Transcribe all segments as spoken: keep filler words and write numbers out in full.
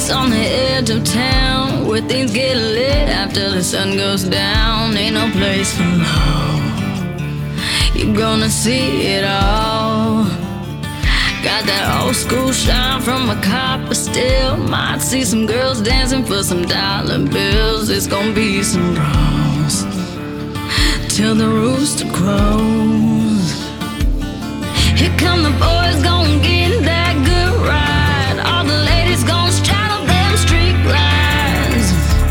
place on the edge of town where things get lit after the sun goes down. Ain't no place for love. You're gonna see it all. Got that old school shine from a copper still. Might see some girls dancing for some dollar bills. It's gonna be some bros till the rooster crows. Here come the boys, gon' get that good ride. All the ladies gon' straddle them street lights.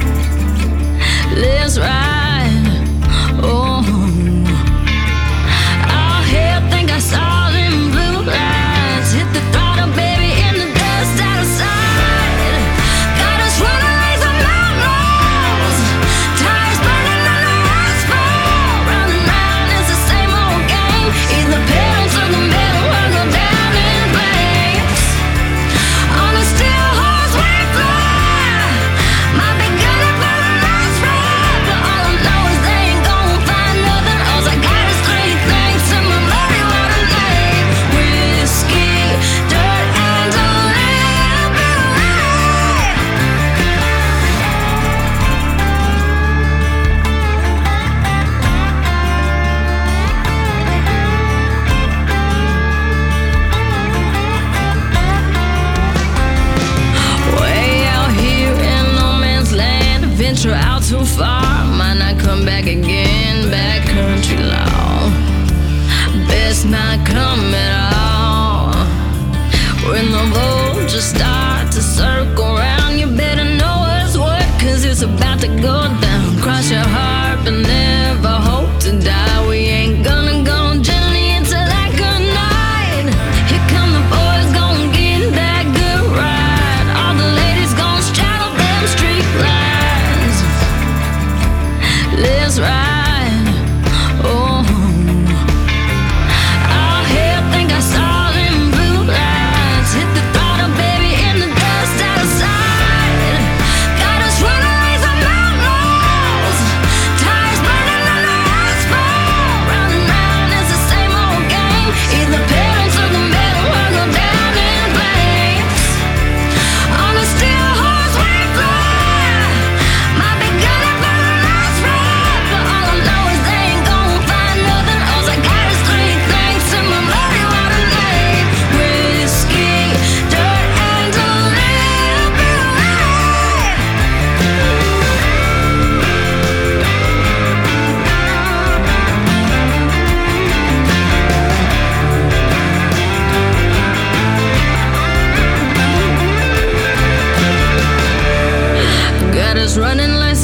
Let's ride. Oh, all hell think I saw them blue lights. Hit the throttle, baby, in the dust out of sight. Got us running like some outlaws. Tires burning on the asphalt. Round and round, it's the same old game. Either pedal to the metal or go down in flames. On a steel horse we fly. Might be good for the last ride, but all I know is they ain't gon' find nothing else. I got us three things to my muddy water name: whiskey, dirt, and a little bit of light. Way out here in no man's land, venture out too far, might not come back again. Back country law, best not come at all. When the vultures start to circle round, you better know what's what, cause it's about to go down. Cross your heart but never hope to die. We ain't gonna go gently into that good night. Here come the boys, gon' get that good ride. All the ladies gon' straddle them street lights. Let's ride. Oh, all hell think I saw them blue lights. Hit the throttle, baby, in the dust out of sight. Got us running like some outlaws. Tires burning on the asphalt. Round and round, it's the same old game. Either pedal to the metal or go down in flames. On a steel horse we fly. Might be good for the last ride, but all I know is they ain't gon' find nothing else. I got us three things to my muddy water name: whiskey, dirt, and a little bit of light. Got us running like